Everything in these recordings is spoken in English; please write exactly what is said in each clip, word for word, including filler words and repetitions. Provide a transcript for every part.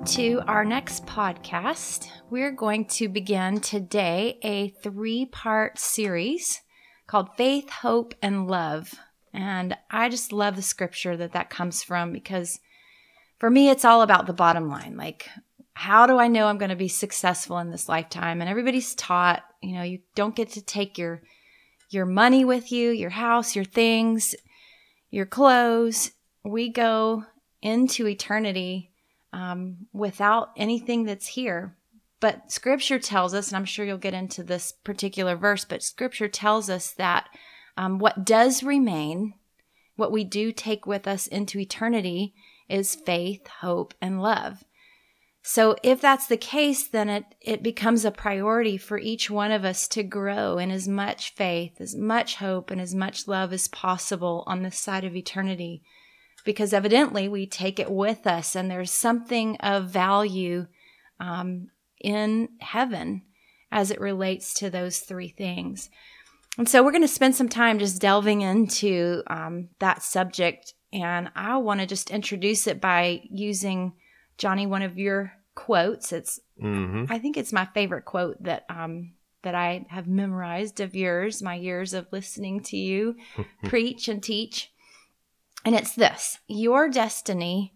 to our next podcast. We're going to begin today a three-part series called Faith, Hope, and Love. And I just love the scripture that that comes from, because for me, it's all about the bottom line. Like, how do I know I'm going to be successful in this lifetime? And everybody's taught, you know, you don't get to take your your money with you, your house, your things, your clothes. We go into eternity um, without anything that's here. But scripture tells us, and I'm sure you'll get into this particular verse, but scripture tells us that um, what does remain, what we do take with us into eternity, is faith, hope, and love. So if that's the case, then it, it becomes a priority for each one of us to grow in as much faith, as much hope, and as much love as possible on this side of eternity. Because evidently we take it with us, and there's something of value um, in heaven as it relates to those three things. And so we're going to spend some time just delving into um, that subject. And I want to just introduce it by using, Johnny, one of your quotes. It's, mm-hmm. I think it's my favorite quote that um, that I have memorized of yours, my years of listening to you preach and teach. And it's this: your destiny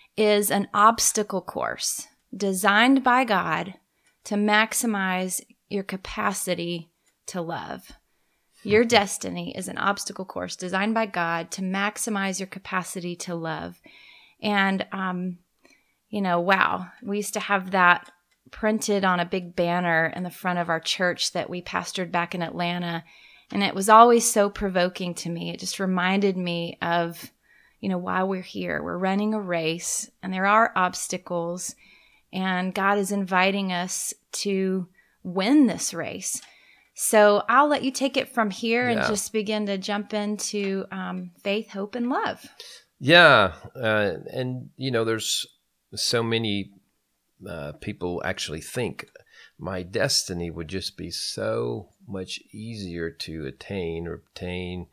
is an obstacle course designed by God to maximize your capacity to love. Your destiny is an obstacle course designed by God to maximize your capacity to love. And, um, you know, wow, we used to have that printed on a big banner in the front of our church that we pastored back in Atlanta. And it was always so provoking to me. It just reminded me of, you know, why we're here. We're running a race, and there are obstacles, and God is inviting us to win this race. So I'll let you take it from here yeah. and just begin to jump into um, faith, hope, and love. Yeah. Uh, and, you know, there's so many uh, people actually think my destiny would just be so much easier to attain or obtain,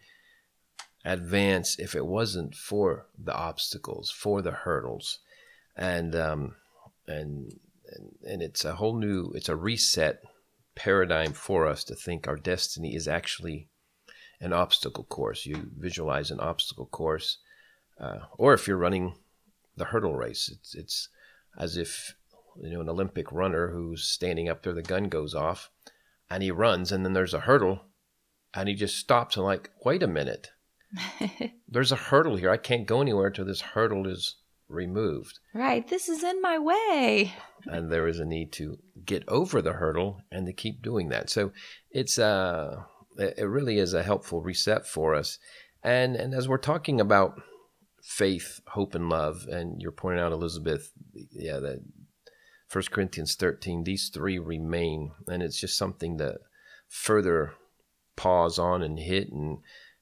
advance, if it wasn't for the obstacles, for the hurdles. And, um, and, and, and it's a whole new, it's a reset paradigm for us to think our destiny is actually an obstacle course. You visualize an obstacle course, uh, or if you're running the hurdle race, it's it's as if, you know, an Olympic runner who's standing up there, the gun goes off, and he runs, and then there's a hurdle, and he just stops and like, wait a minute, there's a hurdle here. I can't go anywhere until this hurdle is removed. Right. This is in my way. And there is a need to get over the hurdle and to keep doing that. So it's uh, it really is a helpful reset for us. And and as we're talking about faith, hope, and love, and you're pointing out, Elizabeth, yeah, that First Corinthians thirteen, these three remain. And it's just something to further pause on and hit and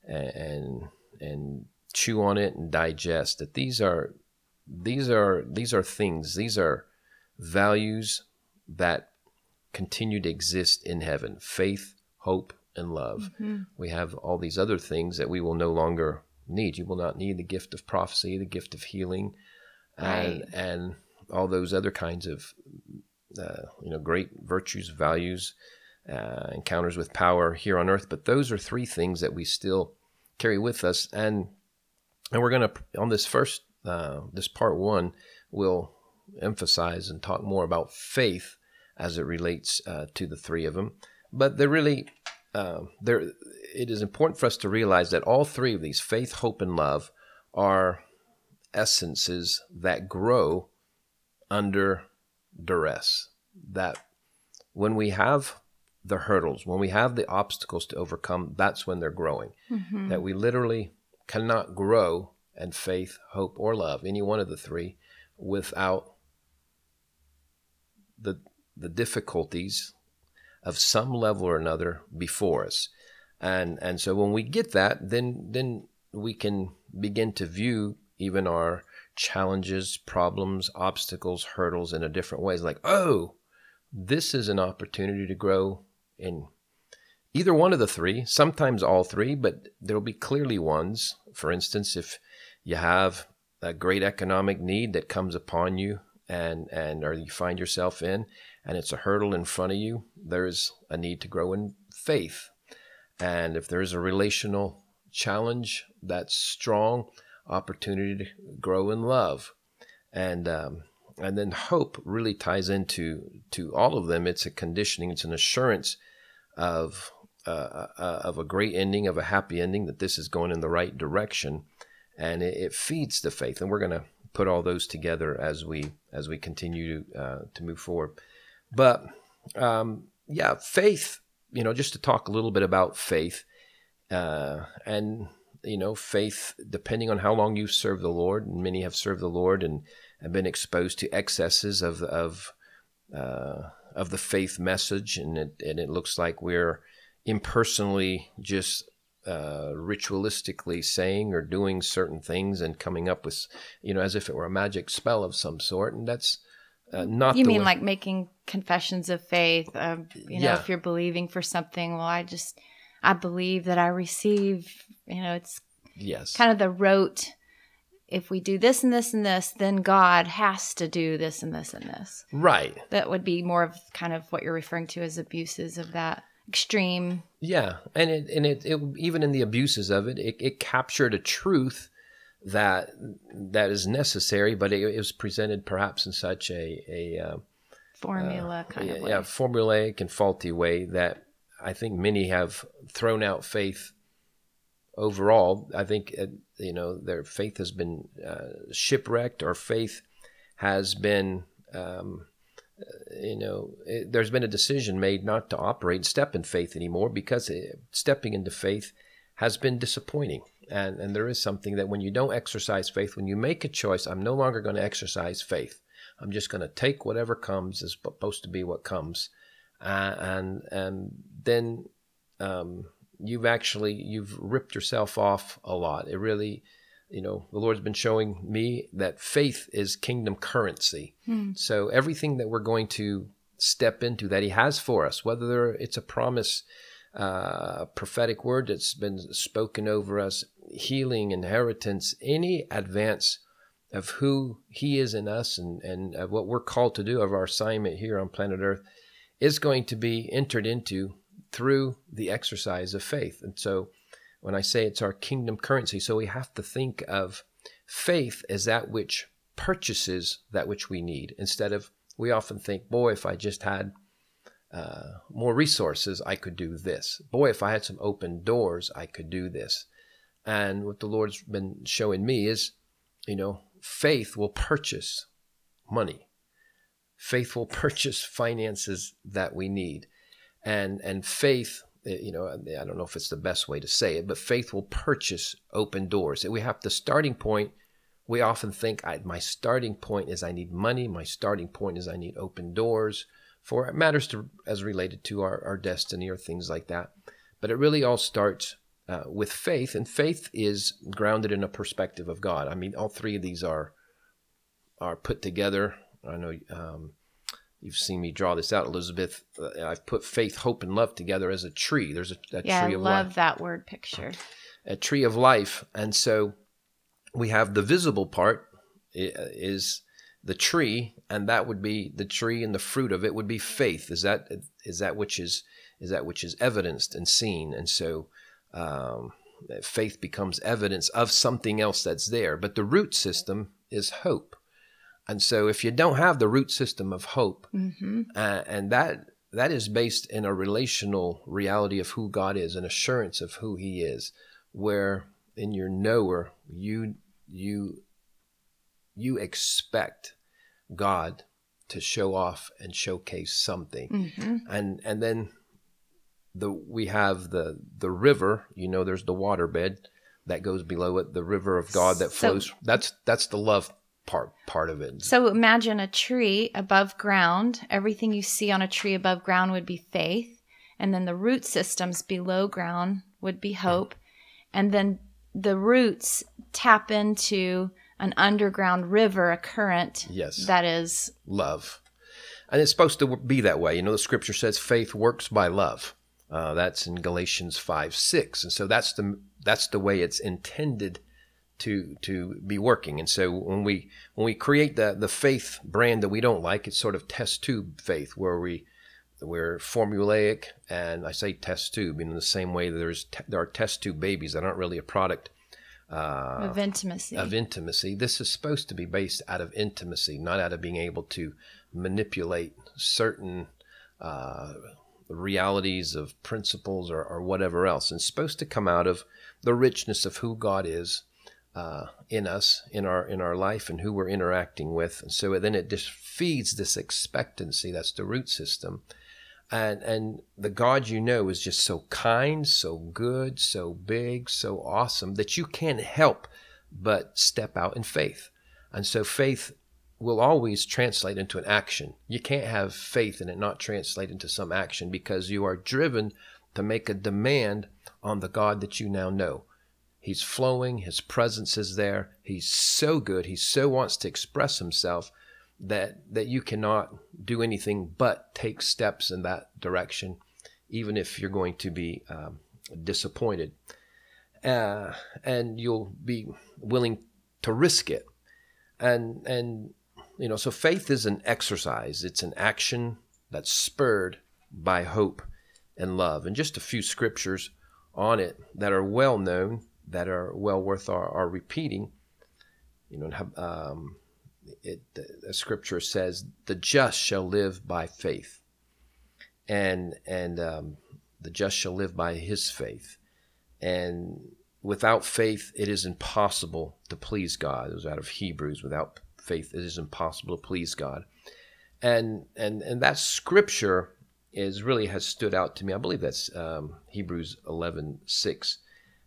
and and chew on it and digest. That these are these are these are things, these are values that continue to exist in heaven: faith, hope, and love. Mm-hmm. We have all these other things that we will no longer need. You will not need the gift of prophecy, the gift of healing, right. and and all those other kinds of uh, you know great virtues, values, uh, encounters with power here on earth. But those are three things that we still carry with us, and and we're going to on this first uh, this part one, we'll emphasize and talk more about faith as it relates uh, to the three of them. But they're really uh, there. It is important for us to realize that all three of these, faith, hope, and love, are essences that grow under duress. That when we have the hurdles, when we have the obstacles to overcome, that's when they're growing. Mm-hmm. That we literally cannot grow in faith, hope, or love, any one of the three, without the the difficulties of some level or another before us. And and so when we get that, then then we can begin to view even our challenges, problems, obstacles, hurdles in a different ways. Like, oh, this is an opportunity to grow in either one of the three, sometimes all three, but there'll be clearly ones. For instance, if you have a great economic need that comes upon you and and or you find yourself in, and it's a hurdle in front of you, there's a need to grow in faith. And if there's a relational challenge that's strong, opportunity to grow in love. And um, and then hope really ties into to all of them. It's a conditioning, it's an assurance of uh, uh, of a great ending, of a happy ending, that this is going in the right direction, and it, it feeds the faith. And we're going to put all those together as we as we continue to uh, to move forward. But um, yeah, faith. You know, just to talk a little bit about faith, uh, and you know, faith, depending on how long you've served the Lord, and many have served the Lord and have been exposed to excesses of of uh, of the faith message, and it and it looks like we're impersonally just uh, ritualistically saying or doing certain things and coming up with, you know, as if it were a magic spell of some sort, and that's uh, not. You the mean way- like making confessions of faith? Um, you know, Yeah. if you're believing for something, well, I just I believe that I receive. You know, it's Yes. kind of the rote. If we do this and this and this, then God has to do this and this and this. Right. That would be more of kind of what you're referring to as abuses of that extreme. Yeah, and it and it, it even in the abuses of it, it, it captured a truth that that is necessary, but it, it was presented perhaps in such a a uh, Formula uh, kind yeah, of way. yeah, formulaic and faulty way that I think many have thrown out faith. Overall, I think uh, you know their faith has been uh, shipwrecked, or faith has been. Um, You know, it, there's been a decision made not to operate, step in faith anymore, because it, stepping into faith has been disappointing. And and there is something that when you don't exercise faith, when you make a choice, I'm no longer going to exercise faith. I'm just going to take whatever comes is supposed to be what comes, uh, and and then um, you've actually you've ripped yourself off a lot. It really. You know, the Lord's been showing me that faith is kingdom currency. Hmm. So everything that we're going to step into that He has for us, whether it's a promise, uh, prophetic word that's been spoken over us, healing, inheritance, any advance of who He is in us and, and of what we're called to do, of our assignment here on planet Earth, is going to be entered into through the exercise of faith. And so when I say it's our kingdom currency, so we have to think of faith as that which purchases that which we need. Instead of, we often think, boy, if I just had uh, more resources, I could do this. Boy, if I had some open doors, I could do this. And what the Lord's been showing me is, you know, faith will purchase money. Faith will purchase finances that we need. And, and faith, you know, I don't know if it's the best way to say it, but faith will purchase open doors. We have the starting point. We often think I, my starting point is I need money. My starting point is I need open doors for matters to, as related to our, our destiny or things like that. But it really all starts uh, with faith, and faith is grounded in a perspective of God. I mean, all three of these are are put together. I know um, you've seen me draw this out, Elizabeth. Uh, I've put faith, hope, and love together as a tree. There's a, a Yeah, tree I of love life. that word picture. A tree of life. And so we have the visible part is the tree, and that would be the tree, and the fruit of it would be faith. Is that is that which is is that which is evidenced and seen. And so um, faith becomes evidence of something else that's there. But the root system is hope. And so if you don't have the root system of hope, Mm-hmm. uh, and that that is based in a relational reality of who God is, an assurance of who He is, where in your knower, you you you expect God to show off and showcase something. Mm-hmm. And and then the we have the the river, you know, there's the waterbed that goes below it, the river of God that So- flows. That's that's the love part part of it. So imagine a tree above ground. Everything you see on a tree above ground would be faith. And then the root systems below ground would be hope. And then the roots tap into an underground river, a current Yes. that is, Love. And it's supposed to be that way. You know, the scripture says faith works by love. Uh, that's in Galatians five, six. And so that's the that's the way it's intended to to be working. And so when we when we create the the faith brand that we don't like, it's sort of test tube faith, where we we're formulaic. And I say test tube in the same way that there's te- there are test tube babies that aren't really a product uh, of intimacy. Of intimacy. This is supposed to be based out of intimacy, not out of being able to manipulate certain uh, realities of principles or, or whatever else. And it's supposed to come out of the richness of who God is uh, in us, in our in our life, and who we're interacting with. And so then it just feeds this expectancy. That's the root system. And and the God you know is just so kind, so good, so big, so awesome that you can't help but step out in faith. And so faith will always translate into an action. You can't have faith and it not translate into some action, because you are driven to make a demand on the God that you now know. He's flowing. His presence is there. He's so good. He so wants to express himself that that you cannot do anything but take steps in that direction, even if you're going to be um, disappointed. Uh, and you'll be willing to risk it. And, and you know, so faith is an exercise. It's an action that's spurred by hope and love. And just a few scriptures on it that are well known, that are well worth our, our repeating. You know, um, it, the scripture says, "The just shall live by faith," and and um, the just shall live by his faith. And without faith, it is impossible to please God. It was out of Hebrews. Without faith, it is impossible to please God. And and and that scripture is really has stood out to me. I believe that's um, Hebrews eleven six.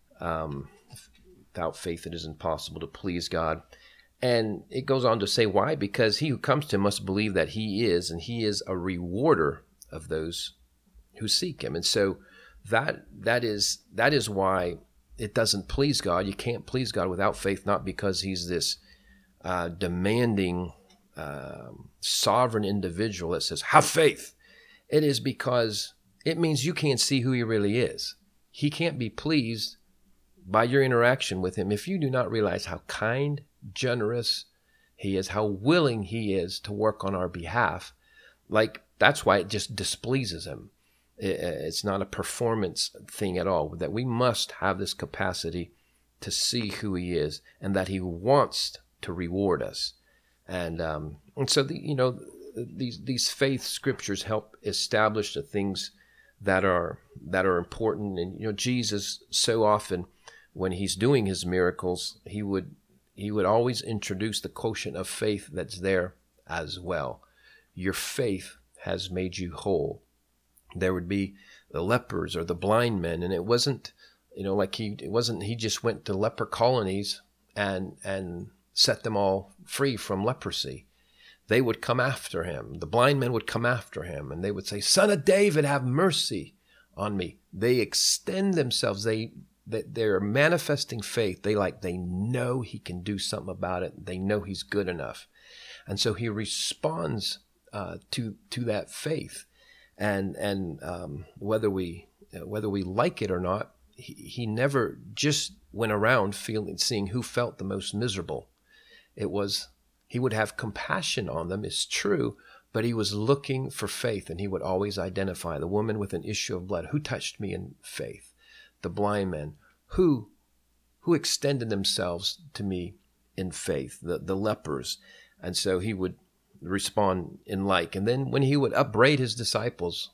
Um, without faith, it is impossible to please God. And it goes on to say why? Because he who comes to him must believe that he is, and he is a rewarder of those who seek him. And so that that is that is why it doesn't please God. You can't please God without faith, not because he's this uh, demanding, uh, sovereign individual that says, have faith. It is because it means you can't see who he really is. He can't be pleased by your interaction with him if you do not realize how kind, generous he is, how willing he is to work on our behalf. Like, that's why it just displeases him. It's not a performance thing at all, that we must have this capacity to see who he is and that he wants to reward us. And um, and so, the, you know, these these faith scriptures help establish the things that are that are important. And, you know, Jesus, so often when he's doing his miracles, he would he would always introduce the quotient of faith that's there as well. Your faith has made you whole. There would be the lepers or the blind men, and it wasn't, you know, like he it wasn't he just went to leper colonies and and set them all free from leprosy. They would come after him. The blind men would come after him, and they would say, "Son of David, have mercy on me." They extend themselves. They that they're manifesting faith. They like they know he can do something about it. They know he's good enough, and so he responds uh, to to that faith. And and um, whether we whether we like it or not, he, he never just went around feeling seeing who felt the most miserable. It was he would have compassion on them, it's true, but he was looking for faith, and he would always identify the woman with an issue of blood. Who touched me in faith? The blind men. Who who extended themselves to me in faith? The the lepers. And so he would respond in like. And then when he would upbraid his disciples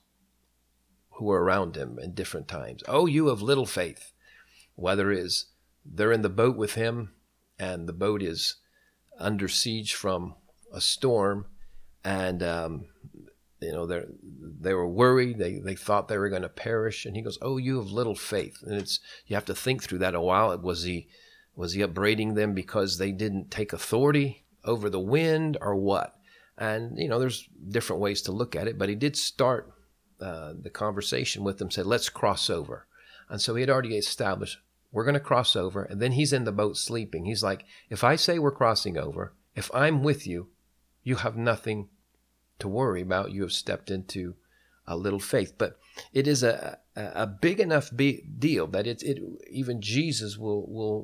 who were around him in different times, "Oh, you of little faith," whether it is they're in the boat with him and the boat is under siege from a storm, and um, you know they they were worried, they they thought they were going to perish, and he goes, "Oh, you of little faith." And it's you have to think through that a while. Was he was he upbraiding them because they didn't take authority over the wind, or what? And, you know, there's different ways to look at it, but he did start uh, the conversation with them, said, "Let's cross over." And so he had already established, we're going to cross over. And then he's in the boat sleeping. He's like, if I say we're crossing over, if I'm with you, you have nothing to worry about. You have stepped into a little faith. But it is a a, a big enough be- deal that it's, it even Jesus will will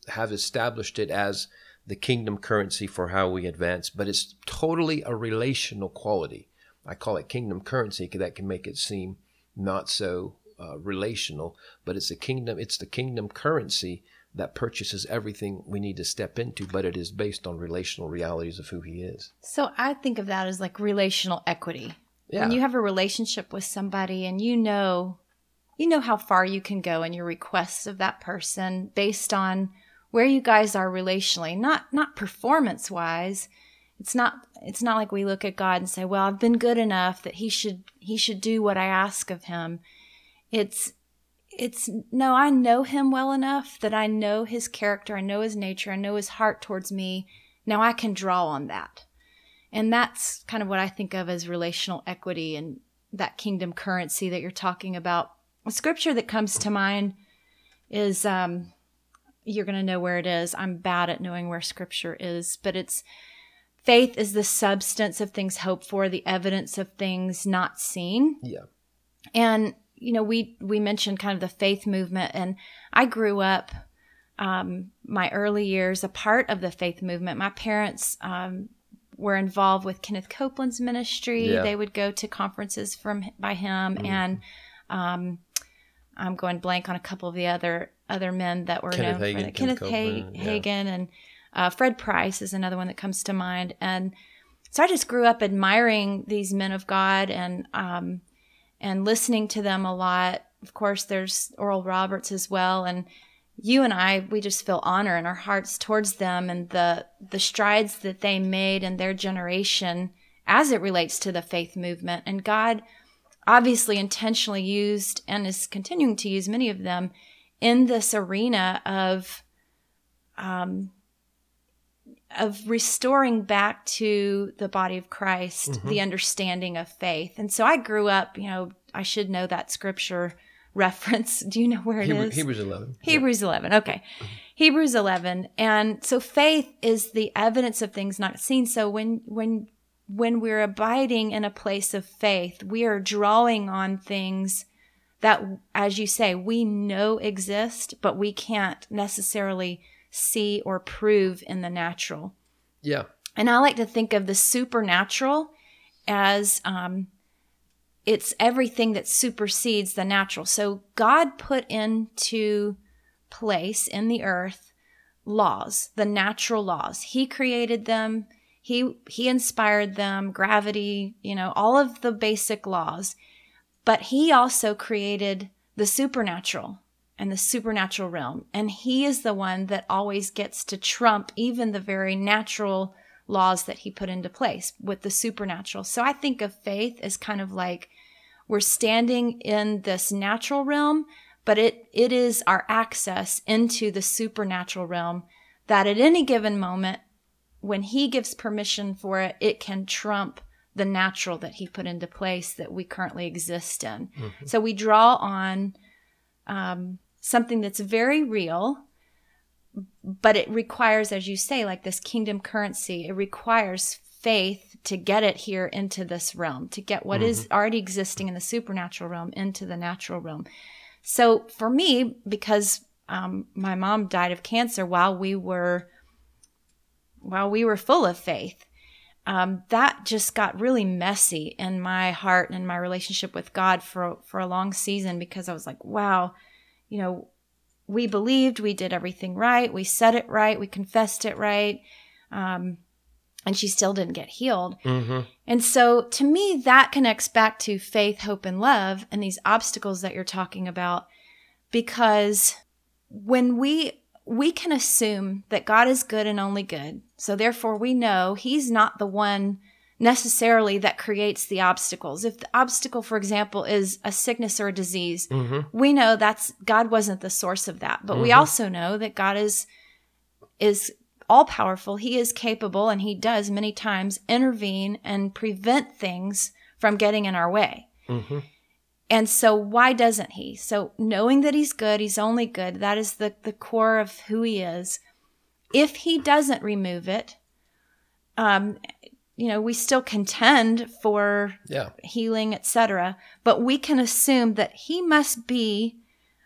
have established it as the kingdom currency for how we advance, but it's totally a relational quality. I call it kingdom currency because that can make it seem not so uh, relational, but it's a kingdom. It's the kingdom currency that purchases everything we need to step into, but it is based on relational realities of who he is. So I think of that as like relational equity. Yeah. When you have a relationship with somebody and you know, you know how far you can go in your requests of that person based on where you guys are relationally, not not performance wise. It's not it's not like we look at God and say, well, I've been good enough that he should he should do what I ask of him. It's It's no, I know him well enough that I know his character, I know his nature, I know his heart towards me. Now I can draw on that. And that's kind of what I think of as relational equity and that kingdom currency that you're talking about. A scripture that comes to mind is, um, you're going to know where it is. I'm bad at knowing where scripture is, but it's faith is the substance of things hoped for, the evidence of things not seen. Yeah. And you know, we, we mentioned kind of the faith movement, and I grew up, um, my early years, a part of the faith movement. My parents, um, were involved with Kenneth Copeland's ministry. Yeah. They would go to conferences from, by him. Mm-hmm. And, um, I'm going blank on a couple of the other, other men that were Kenneth known Hagin, for that. Kenneth Copeland, ha- yeah. Hagin and, uh, Fred Price is another one that comes to mind. And so I just grew up admiring these men of God and, um, and listening to them a lot. Of course, there's Oral Roberts as well. And you and I, we just feel honor in our hearts towards them and the the strides that they made in their generation as it relates to the faith movement. And God obviously intentionally used and is continuing to use many of them in this arena of um, of restoring back to the body of Christ, mm-hmm. the understanding of faith. And so I grew up, you know, I should know that scripture reference. Do you know where it Hebrew, is? Hebrews eleven. Hebrews yeah. eleven. Okay. Mm-hmm. Hebrews eleven. And so faith is the evidence of things not seen. So when, when, when we're abiding in a place of faith, we are drawing on things that, as you say, we know exist, but we can't necessarily see or prove in the natural. Yeah. And I like to think of the supernatural as um, it's everything that supersedes the natural. So God put into place in the earth laws, the natural laws. He created them. He he inspired them, gravity, you know, all of the basic laws. But he also created the supernatural and the supernatural realm. And he is the one that always gets to trump even the very natural laws that he put into place with the supernatural. So I think of faith as kind of like we're standing in this natural realm, but it, it is our access into the supernatural realm that at any given moment, when he gives permission for it, it can trump the natural that he put into place that we currently exist in. Mm-hmm. So we draw on um, something that's very real, but it requires, as you say, like this kingdom currency, it requires faith to get it here into this realm, to get what mm-hmm. is already existing in the supernatural realm into the natural realm. So for me, because um, my mom died of cancer while we were while we were full of faith, um, that just got really messy in my heart and in my relationship with God for for a long season, because I was like, wow, you know, we believed, we did everything right, we said it right, we confessed it right, um, and she still didn't get healed. Mm-hmm. And so to me, that connects back to faith, hope, and love and these obstacles that you're talking about, because when we we can assume that God is good and only good, so therefore we know he's not the one necessarily that creates the obstacles. If the obstacle, for example, is a sickness or a disease, mm-hmm. we know that's God wasn't the source of that. But mm-hmm. we also know that God is is all powerful. He is capable, and he does many times intervene and prevent things from getting in our way. Mm-hmm. And so why doesn't he? So knowing that he's good, he's only good, that is the, the core of who he is. If he doesn't remove it, um, you know, we still contend for yeah. healing, et cetera. But we can assume that he must be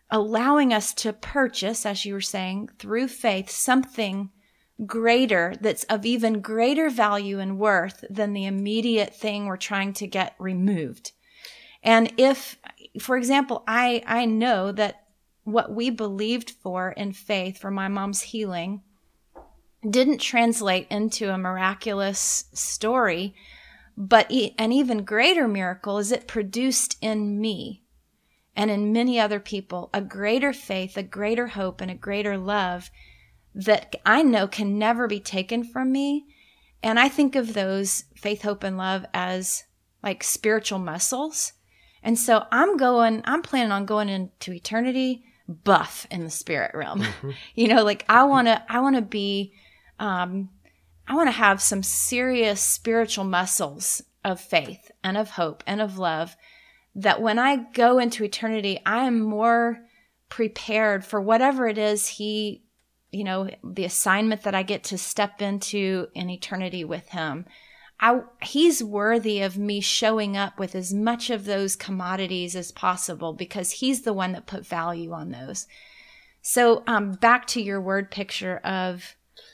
allowing us to purchase, as you were saying, through faith, something greater that's of even greater value and worth than the immediate thing we're trying to get removed. And if, for example, I, I know that what we believed for in faith for my mom's healing didn't translate into a miraculous story, but an even greater miracle is it produced in me and in many other people a greater faith, a greater hope, and a greater love that I know can never be taken from me. And I think of those faith, hope, and love as like spiritual muscles. And so I'm going, I'm planning on going into eternity buff in the spirit realm. Mm-hmm. You know, like I want to, I want to be, um, I want to have some serious spiritual muscles of faith and of hope and of love that when I go into eternity, I am more prepared for whatever it is he, you know, the assignment that I get to step into in eternity with him. I, he's worthy of me showing up with as much of those commodities as possible because he's the one that put value on those. So um, back to your word picture of,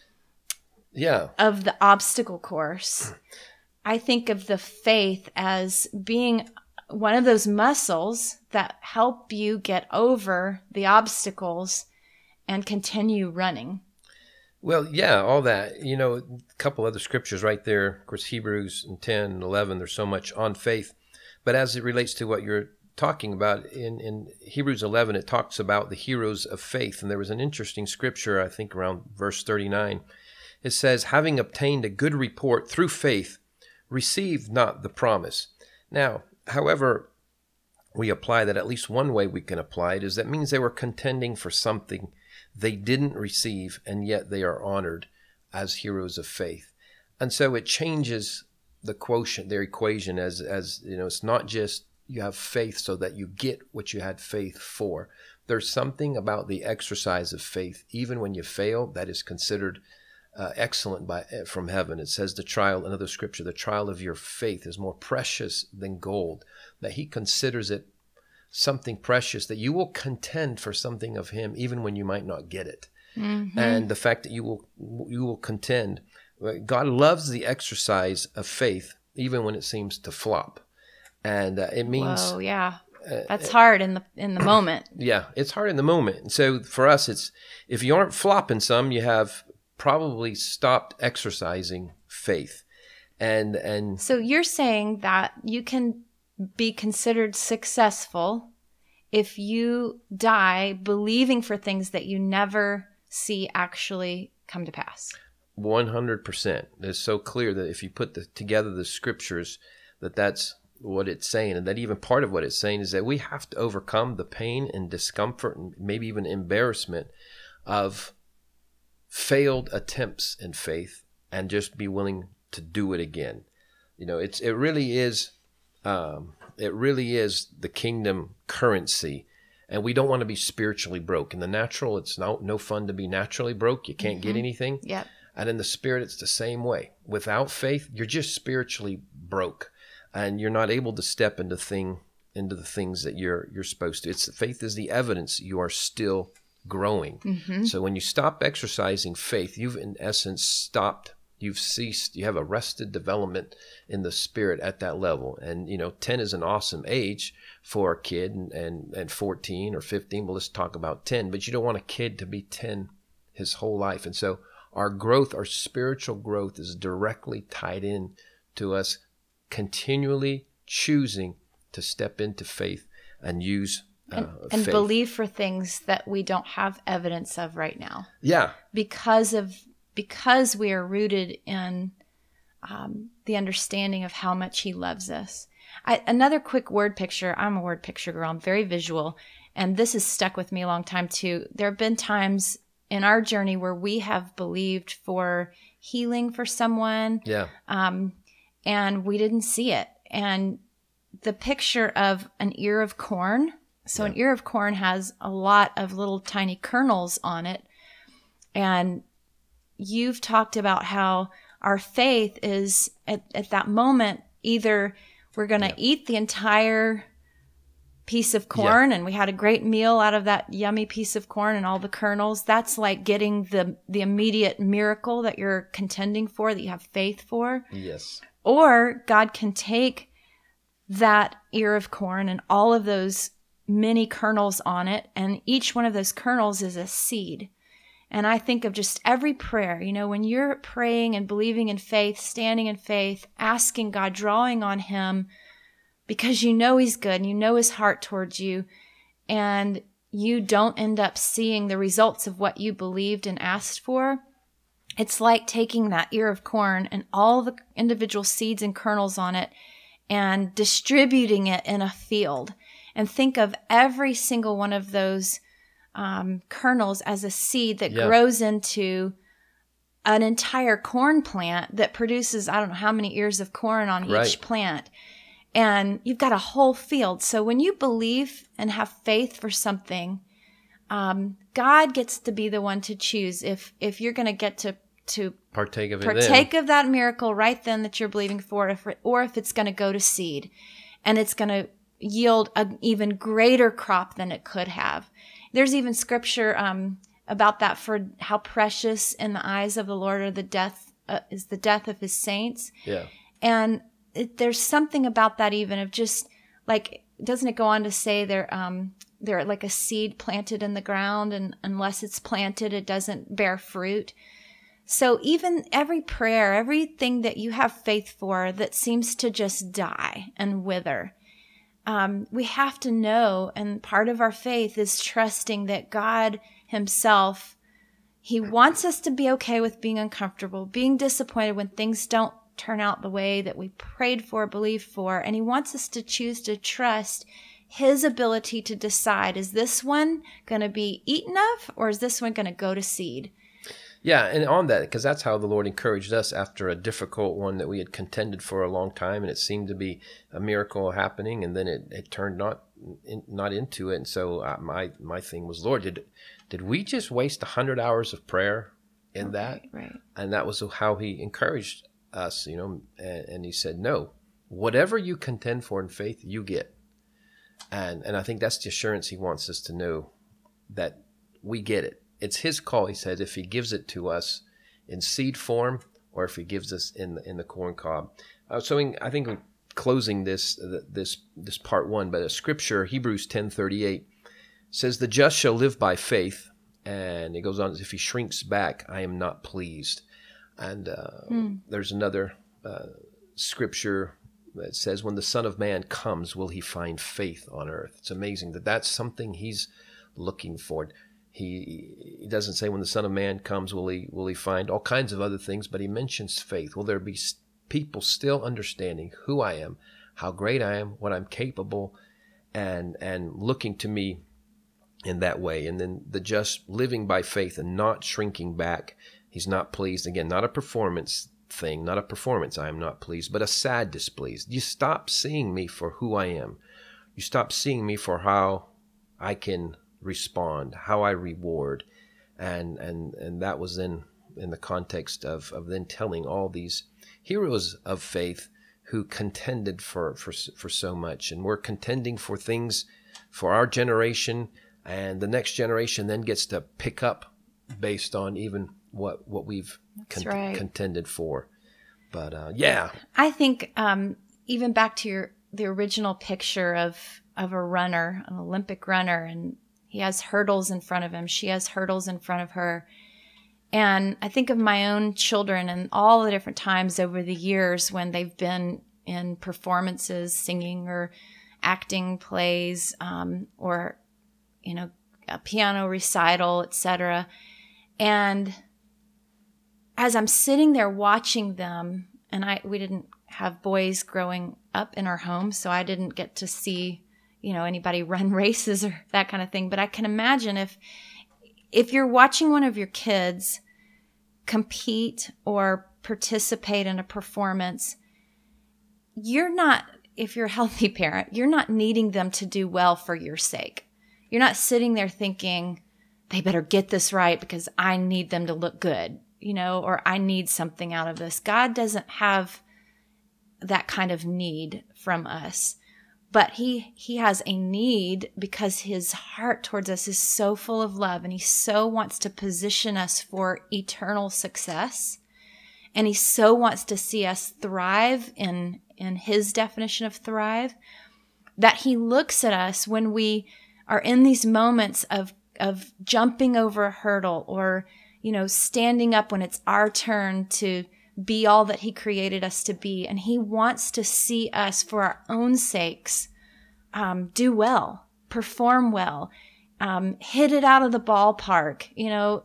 yeah, of the obstacle course. I think of the faith as being one of those muscles that help you get over the obstacles and continue running. Well, yeah, all that. You know, a couple other scriptures right there. Of course, Hebrews ten and eleven, there's so much on faith. But as it relates to what you're talking about, in, in Hebrews eleven, it talks about the heroes of faith. And there was an interesting scripture, I think around verse thirty-nine. It says, having obtained a good report through faith, received not the promise. Now, however we apply that, at least one way we can apply it is that means they were contending for something they didn't receive, and yet they are honored as heroes of faith. And so it changes the quotient, their equation, as, as you know, it's not just you have faith so that you get what you had faith for. There's something about the exercise of faith, even when you fail, that is considered uh, excellent by from heaven. It says the trial, another scripture, the trial of your faith is more precious than gold, that he considers it something precious, that you will contend for something of him even when you might not get it. Mm-hmm. And the fact that you will you will contend. God loves the exercise of faith even when it seems to flop. And uh, it means Whoa, yeah. That's uh, hard in the in the moment. Yeah, it's hard in the moment. And so for us, it's if you aren't flopping some, you have probably stopped exercising faith. And and so you're saying that you can be considered successful if you die believing for things that you never see actually come to pass. one hundred percent. It's so clear that if you put the, together the scriptures, that that's what it's saying. And that even part of what it's saying is that we have to overcome the pain and discomfort and maybe even embarrassment of failed attempts in faith and just be willing to do it again. You know, it's it really is Um, it really is the kingdom currency, and we don't want to be spiritually broke. In the natural, it's no no fun to be naturally broke. You can't mm-hmm. get anything. Yep. And in the spirit, it's the same way. Without faith, you're just spiritually broke, and you're not able to step into thing into the things that you're you're supposed to. It's faith is the evidence you are still growing. Mm-hmm. So when you stop exercising faith, you've in essence stopped. You've ceased, you have arrested development in the spirit at that level. And, you know, ten is an awesome age for a kid, and, and, and fourteen or fifteen. Well, let's talk about ten. But you don't want a kid to be ten his whole life. And so our growth, our spiritual growth is directly tied in to us continually choosing to step into faith and use uh, and, and faith. believe for things that we don't have evidence of right now. Yeah. Because of Because we are rooted in um, the understanding of how much he loves us. I, another quick word picture. I'm a word picture girl. I'm very visual. And this has stuck with me a long time too. There have been times in our journey where we have believed for healing for someone. Yeah. Um, and we didn't see it. And the picture of an ear of corn. So yeah. An ear of corn has a lot of little tiny kernels on it. And you've talked about how our faith is at, at that moment, either we're going to yeah. eat the entire piece of corn yeah. and we had a great meal out of that yummy piece of corn and all the kernels. That's like getting the the immediate miracle that you're contending for, that you have faith for. Yes. Or God can take that ear of corn and all of those many kernels on it, and each one of those kernels is a seed. And I think of just every prayer, you know, when you're praying and believing in faith, standing in faith, asking God, drawing on him, because you know he's good and you know his heart towards you, and you don't end up seeing the results of what you believed and asked for. It's like taking that ear of corn and all the individual seeds and kernels on it and distributing it in a field. And think of every single one of those um, kernels as a seed that yeah. grows into an entire corn plant that produces, I don't know how many ears of corn on right. each plant. And you've got a whole field. So when you believe and have faith for something, um, God gets to be the one to choose if if you're going to get to to partake of it, partake then. of that miracle right then that you're believing for, if it, or if it's going to go to seed, and it's going to yield an even greater crop than it could have. There's even scripture um, about that, for how precious in the eyes of the Lord are the death uh, is the death of his saints. Yeah, and it, there's something about that, even of just like, doesn't it go on to say they're um, they're like a seed planted in the ground, and unless it's planted, it doesn't bear fruit. So even every prayer, everything that you have faith for that seems to just die and wither, um, we have to know, and part of our faith is trusting that God himself, he wants us to be okay with being uncomfortable, being disappointed when things don't turn out the way that we prayed for, believed for, and he wants us to choose to trust his ability to decide, is this one going to be eaten of, or is this one going to go to seed? Yeah, and on that, because that's how the Lord encouraged us after a difficult one that we had contended for a long time, and it seemed to be a miracle happening, and then it, it turned not in, not into it. And so uh, my my thing was, Lord, did did we just waste a hundred hours of prayer in that? Right, right. And that was how he encouraged us, you know. And, and he said, no, whatever you contend for in faith, you get. And and I think that's the assurance he wants us to know, that we get it. It's his call, he said, if he gives it to us in seed form or if he gives us in the, in the corn cob. Uh, so in, I think closing this this this part one, but a scripture, Hebrews ten thirty-eight, says, the just shall live by faith. And it goes on, if he shrinks back, I am not pleased. And uh, hmm. there's another uh, scripture that says, when the Son of Man comes, will he find faith on earth? It's amazing that that's something he's looking for. He he doesn't say when the Son of Man comes, will he will he find all kinds of other things, but he mentions faith. Will there be people still understanding who I am, how great I am, what I'm capable, and and looking to me in that way? And then the just living by faith and not shrinking back. He's not pleased. Again, not a performance thing, not a performance. I am not pleased, but a sad displeased. You stop seeing me for who I am. You stop seeing me for how I can respond, how I reward. And and and that was in in the context of of then telling all these heroes of faith who contended for for for so much, and we're contending for things for our generation, and the next generation then gets to pick up based on even what what we've con- right. contended for. But uh, yeah, I think um, even back to your the original picture of of a runner, an Olympic runner, and he has hurdles in front of him. She has hurdles in front of her. And I think of my own children and all the different times over the years when they've been in performances, singing or acting plays, um, or, you know, a piano recital, et cetera. And as I'm sitting there watching them, and I we didn't have boys growing up in our home, so I didn't get to see, you know, anybody run races or that kind of thing. But I can imagine if if you're watching one of your kids compete or participate in a performance, you're not, if you're a healthy parent, you're not needing them to do well for your sake. You're not sitting there thinking, they better get this right because I need them to look good, you know, or I need something out of this. God doesn't have that kind of need from us. but he he has a need because his heart towards us is so full of love, and he so wants to position us for eternal success, and he so wants to see us thrive in in his definition of thrive, that he looks at us when we are in these moments of of jumping over a hurdle, or, you know, standing up when it's our turn to be all that he created us to be. And he wants to see us, for our own sakes, um, do well, perform well, um, hit it out of the ballpark, you know,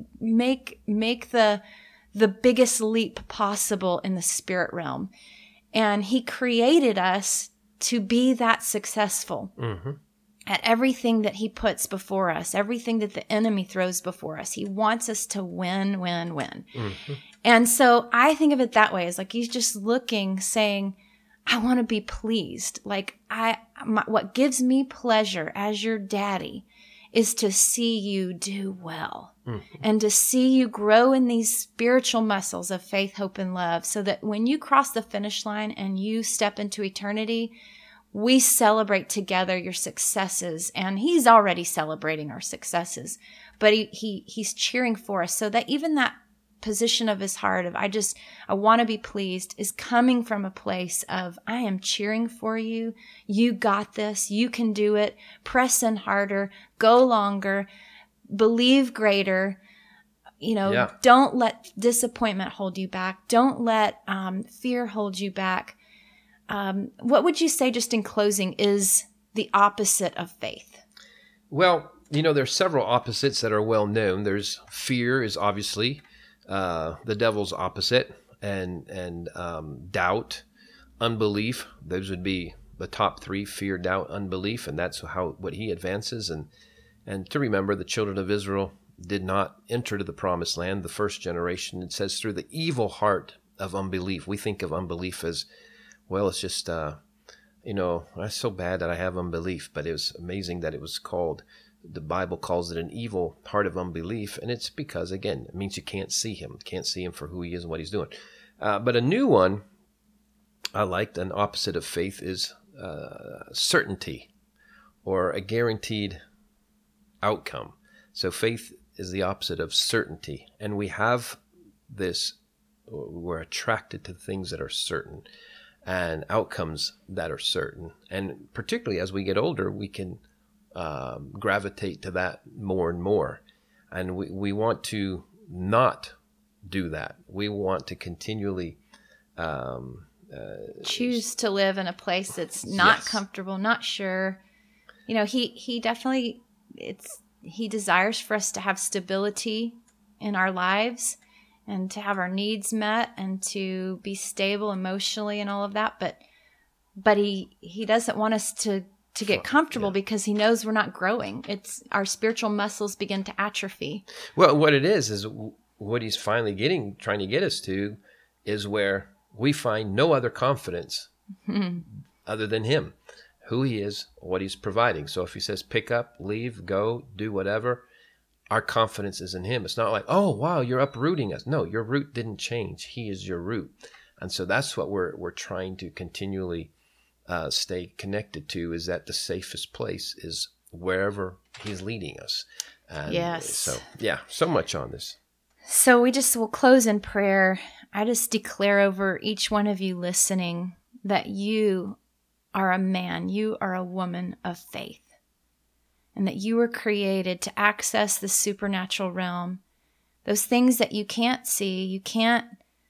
make, make the, the biggest leap possible in the spirit realm. And he created us to be that successful. Mm-hmm. At everything that he puts before us, everything that the enemy throws before us. He wants us to win, win, win. Mm-hmm. And so I think of it that way, as like he's just looking, saying, I want to be pleased. Like I, my, what gives me pleasure as your daddy is to see you do well, mm-hmm. and to see you grow in these spiritual muscles of faith, hope, and love, so that when you cross the finish line and you step into eternity, we celebrate together your successes. And he's already celebrating our successes, but he, he he's cheering for us, so that even that position of his heart of, I just, I want to be pleased, is coming from a place of, I am cheering for you. You got this. You can do it. Press in harder, go longer, believe greater. You know, yeah. Don't let disappointment hold you back. Don't let um, fear hold you back. Um, what would you say, just in closing, is the opposite of faith? Well, you know, there's several opposites that are well known. There's fear is obviously uh, the devil's opposite, and and um, doubt, unbelief. Those would be the top three: fear, doubt, unbelief, and that's how what he advances. And and to remember, the children of Israel did not enter to the promised land. The first generation, it says, through the evil heart of unbelief. We think of unbelief as, well, it's just, uh, you know, that's so bad that I have unbelief. But it was amazing that it was called, the Bible calls it an evil heart of unbelief. And it's because, again, it means you can't see him, can't see him for who he is and what he's doing. Uh, but a new one I liked, an opposite of faith, is uh, certainty, or a guaranteed outcome. So faith is the opposite of certainty. And we have this, we're attracted to things that are certain, and outcomes that are certain. And particularly as we get older, we can um, gravitate to that more and more. And we, we want to not do that. We want to continually um, uh, choose to live in a place that's not yes. comfortable, not sure. You know, he, he definitely, it's, he desires for us to have stability in our lives, and to have our needs met, and to be stable emotionally and all of that. But, but he, he doesn't want us to, to get comfortable, yeah. because he knows we're not growing. It's our spiritual muscles begin to atrophy. Well, what it is, is what he's finally getting, trying to get us to, is where we find no other confidence other than him, who he is, what he's providing. So if he says, pick up, leave, go, do whatever, our confidence is in him. It's not like, oh, wow, you're uprooting us. No, your root didn't change. He is your root. And so that's what we're we're trying to continually uh, stay connected to, is that the safest place is wherever he's leading us. And yes. So, yeah, so much on this. So we just will close in prayer. I just declare over each one of you listening that you are a man, you are a woman of faith, and that you were created to access the supernatural realm. Those things that you can't see, you can't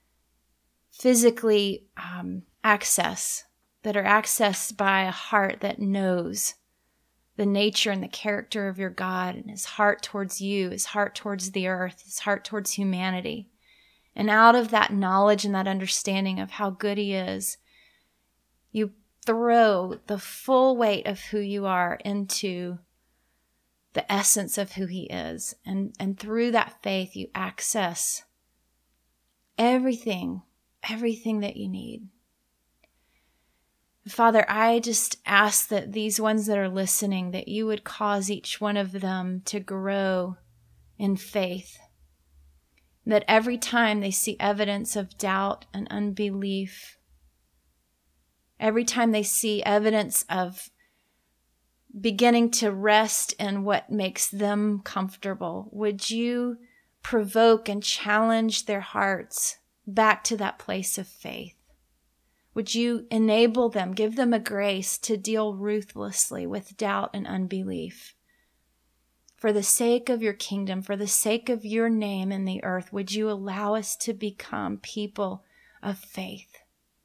physically um, access, that are accessed by a heart that knows the nature and the character of your God, and his heart towards you, his heart towards the earth, his heart towards humanity. And out of that knowledge and that understanding of how good he is, you throw the full weight of who you are into the essence of who he is. And, and through that faith, you access everything, everything that you need. Father, I just ask that these ones that are listening, that you would cause each one of them to grow in faith. That every time they see evidence of doubt and unbelief, Every time they see evidence of beginning to rest in what makes them comfortable, would you provoke and challenge their hearts back to that place of faith? Would you enable them, give them a grace to deal ruthlessly with doubt and unbelief? For the sake of your kingdom, for the sake of your name in the earth, would you allow us to become people of faith?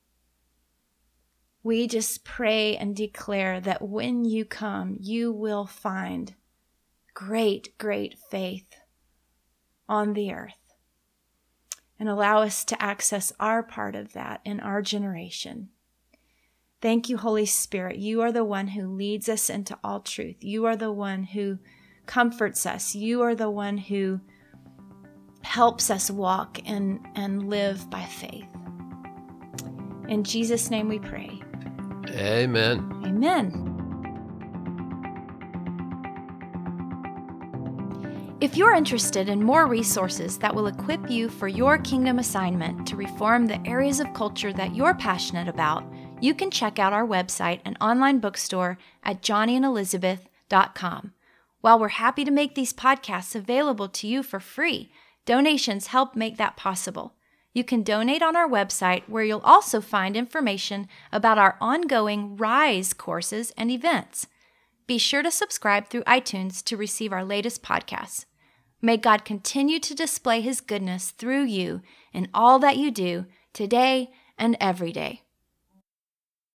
We just pray and declare that when you come, you will find great, great faith on the earth, and allow us to access our part of that in our generation. Thank you, Holy Spirit. You are the one who leads us into all truth. You are the one who comforts us. You are the one who helps us walk and, and live by faith. In Jesus' name we pray. Amen. Amen. If you're interested in more resources that will equip you for your kingdom assignment to reform the areas of culture that you're passionate about, you can check out our website and online bookstore at johnny and elizabeth dot com. While we're happy to make these podcasts available to you for free, donations help make that possible. You can donate on our website, where you'll also find information about our ongoing RISE courses and events. Be sure to subscribe through iTunes to receive our latest podcasts. May God continue to display His goodness through you in all that you do today and every day.